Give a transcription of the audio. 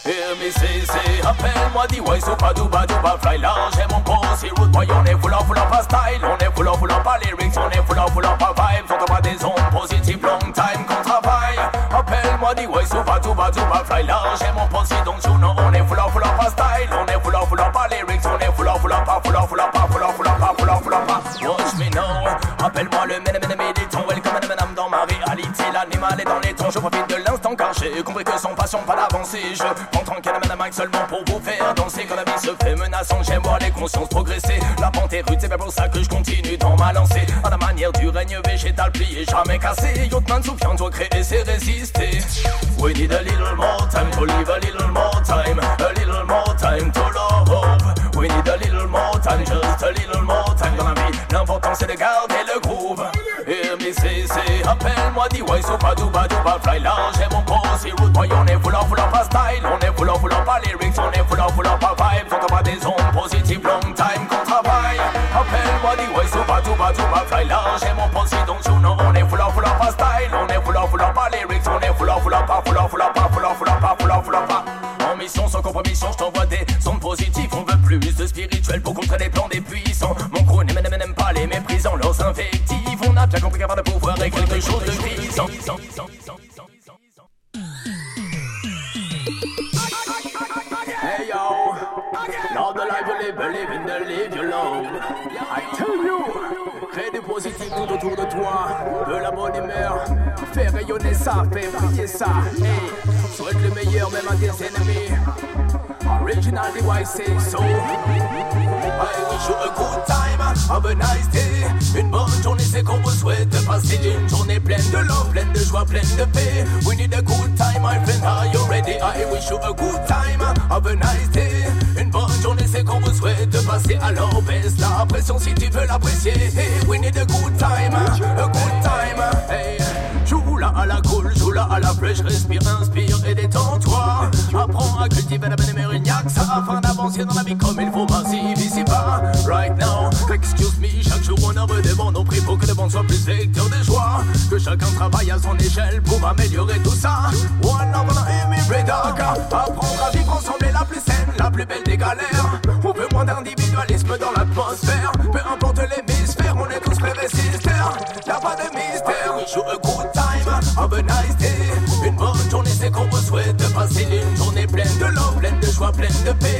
Hear me say, appelle-moi D-Wise ou pas Duba fly large et mon boss, root boy, on est full of pas style, on est full of pas lyrics, on est full of pas vibes, on pas des ondes positives, long time qu'on travaille. Appelle-moi D-Wise ou pas Duba fly large et mon boss, donc you know, on est full of pas style, on est full of pas lyrics, on est full of pas. Watch me now, appelle-moi le militant, welcome madame dans ma réalité, l'animal est dans les tons, je profite de l'instant car j'ai compris que sans passion pas d'avancée, je prends tranquille madame Mike seulement pour vous faire danser, quand la vie se fait menaçante, j'aime voir les consciences progresser, la pente est rude, c'est bien pour ça que je continue dans ma lancée, à la manière du règne végétal plié, jamais cassé, Yotman souviens-toi créer c'est résister, we need a little more time to live, a little more time to love, we need a little more time, just a little more time dans la vie, l'important c'est de garder le groove. Hear me say, appelle-moi D-Wise ou pas Duba fly large et mon boss, root boy, on est full of pas style, on est full of pas lyrics, on est full of pas vibes, on pas des ondes positives, long time qu'on travaille. Appelle-moi D-Wise ou pas Duba fly large et mon boss, donc you know, on est full of pas style, on est full of pas lyrics, on est full of pas. En mission sans compromission, je t'envoie des ondes positives, on veut plus de spirituel pour contrer les plans des puissants. Mon crew n'aime pas les méprisants, leurs invectives, on a bien compris qu'avoir de pouvoir est quelque chose de grisant. Hey yo, love the life you live, believe in the live you love. I tell you, crée du positif tout autour de toi, de la bonne humeur, fais rayonner ça, fais briller ça. Hey, souhaite le meilleur même à tes ennemis. Original D-Wise say so. I wish you a good time, have a nice day. Une bonne journée c'est qu'on vous souhaite de passer une journée pleine de love, pleine de joie, pleine de paix. We need a good time, my friend, are you ready? I wish you a good time, have a nice day. Une bonne journée c'est qu'on vous souhaite de passer, alors baisse la pression si tu veux l'apprécier. Hey, we need a good time, hey. Joue-la à la cool, joue-la à la fraîche, respire, inspire et détends-toi. Apprends à cultiver la bonne humeur, il n'y a que ça afin d'avancer dans la vie comme il faut. Vas-y, ici-bas, right now. Excuse me, chaque jour on en redemande, on prie pour que le monde soit plus vecteur de joie. Que chacun travaille à son échelle pour améliorer tout ça. One of the Redaka, apprendre à vivre ensemble est la plus saine, la plus belle des galères. On veut moins d'individualisme dans l'atmosphère. Peu importe l'hémisphère, on est tous frères et sisters. Y'a pas de mystère, we show a good time, have a nice day. Une bonne journée c'est qu'on vous souhaite de passer une journée pleine de love, pleine de joie, pleine de paix.